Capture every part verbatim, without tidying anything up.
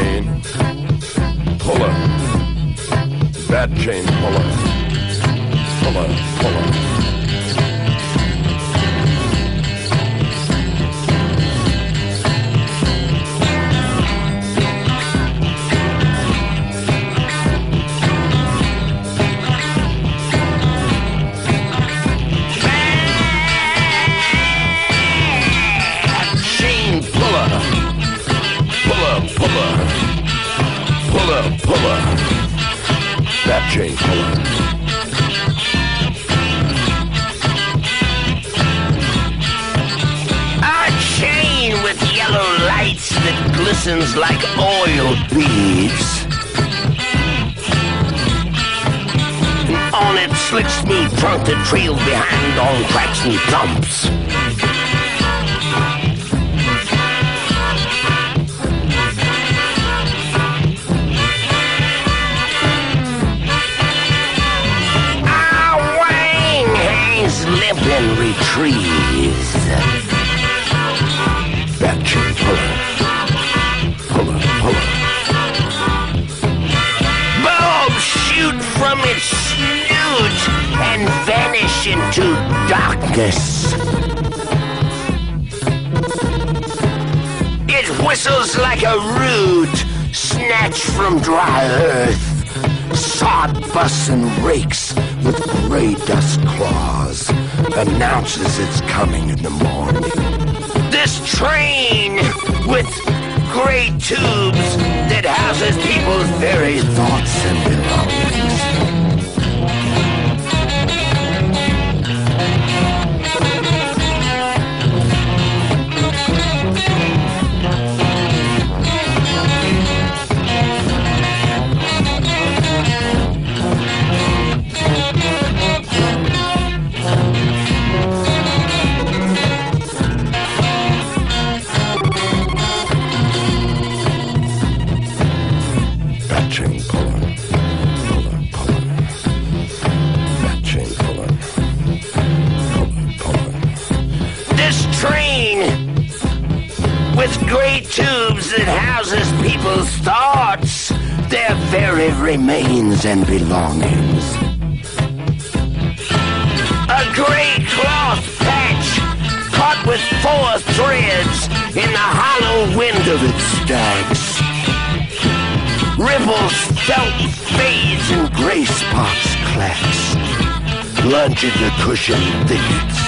chain puller. Bad chain puller. Puller, puller. Puller, puller, that chain puller. A chain with yellow lights that glistens like oil beads. On its slick, smooth trunk that trails behind on cracks and bumps. Limp and retrieves. That chain puller. Puller, puller. Bulbs shoot from its snoot and vanish into darkness. It whistles like a root snatched from dry earth. Sod busts and rakes with gray dust claws announces it's coming in the morning. This train with gray tubes that houses people's very thoughts and belongings. Chain puller, puller, puller. That chain puller, puller, puller. This train with great tubes that houses people's thoughts, their very remains and belongings. A gray cloth patch caught with four threads in the hollow wind of its stags. Ripples, felt fades, and gray spots clacks. Lunge into cushion thickets.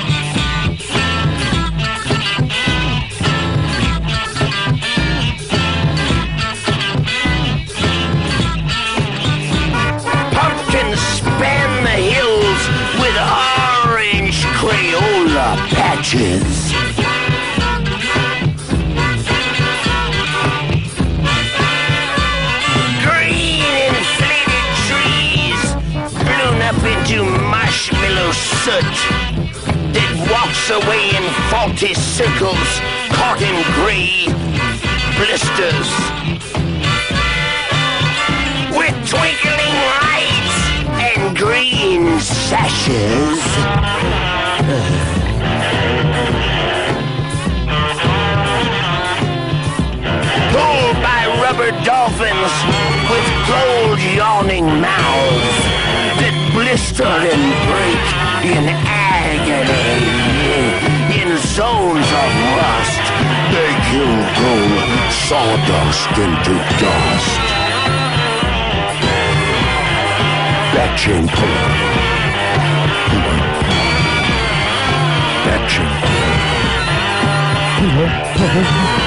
Pumpkins span the hills with orange Crayola patches. Into marshmallow soot that walks away in faulty circles, caught in gray blisters. With twinkling lights and green sashes. Pulled by rubber dolphins with gold yawning mouths that blister and break in agony. In zones of rust, they kill gold sawdust into dust. That chain puller. Puller. That chain puller. Puller, puller.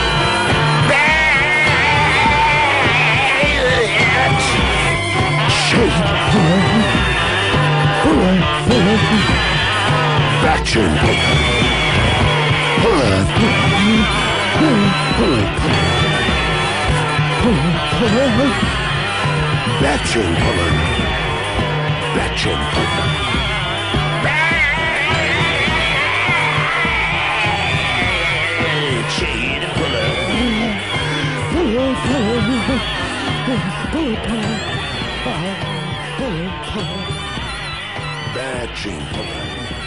That chain puller. Puller, puller, puller, puller, puller. That chain puller. That chain puller. Chain puller. Puller, puller, puller, puller, puller, puller. Bad chain puller.